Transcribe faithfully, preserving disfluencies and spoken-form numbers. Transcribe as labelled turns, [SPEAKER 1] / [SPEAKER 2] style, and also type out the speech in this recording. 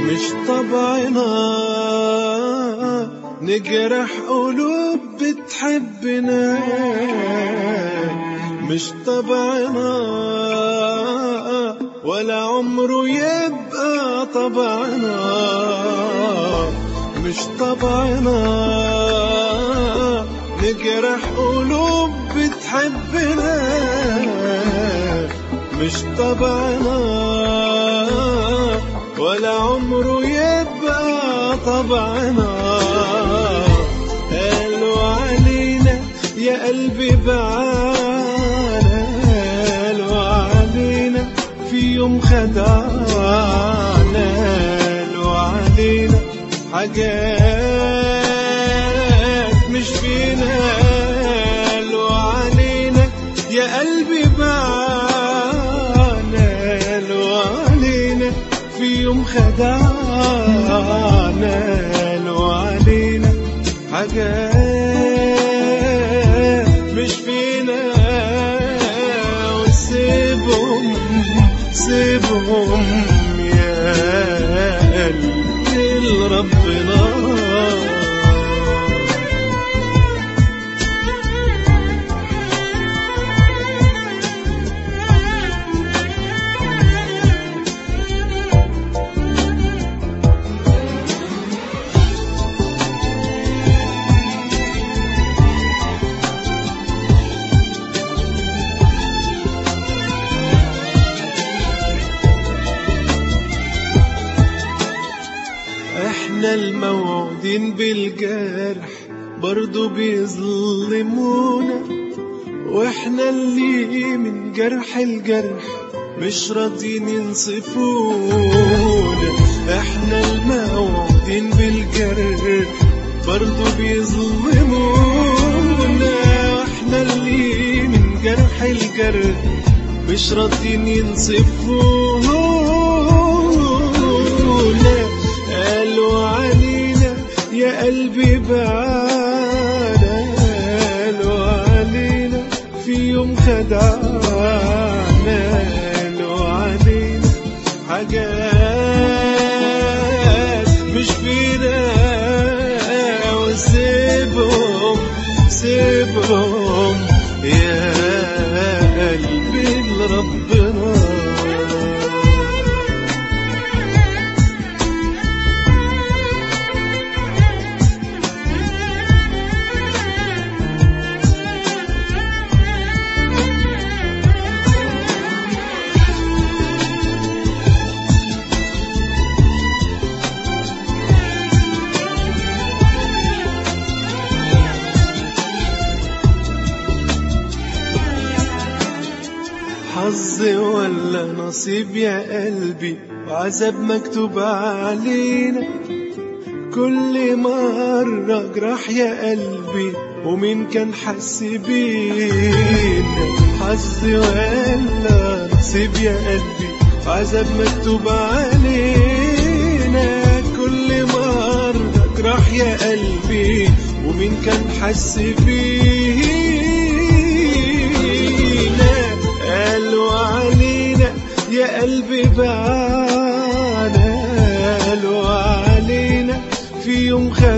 [SPEAKER 1] مش طبعنا نجرح قلوب بتحبنا، مش طبعنا ولا عمره يبقى طبعنا، مش طبعنا نجرح قلوب بتحبنا، مش طبعنا ولا عمره يبقى طبعنا. قالوا علينا يا قلبي بعانا، قالوا علينا في يوم خدعنا، قالوا علينا حاجات مش فينا، قالوا علينا يا قلبي بعانا، قالوا علينا في يوم خدعنا، قالوا علينا حاجات مش فينا. وسيبهم سيبهم يا قلبي لربنا. احنا الموعودين بالجرح برضو بيظلمونا، واحنا اللي من جرح الجرح مش راضيين ينصفونا. احنا الموعودين بالجرح برضو بيظلمونا، واحنا اللي من جرح الجرح مش راضيين ينصفونا. قالوا علينا يا قلبي بعانا، قالوا علينا في يوم خدعنا، قالوا علينا حاجات مش فينا. وسيبهم سيبهم يا قلبي لربنا. حظ ولا نصيب يا قلبي، وعذاب مكتوب علينا. كل مرة جراح يا قلبي، ومين كان حس بينا. حظ ولا نصيب يا قلبي، وعذاب مكتوب علينا. كل مرة جراح يا قلبي، ومين كان حس بينا. قالوا علينا يا قلبي بعانا، قالوا علينا في يوم خدعنا.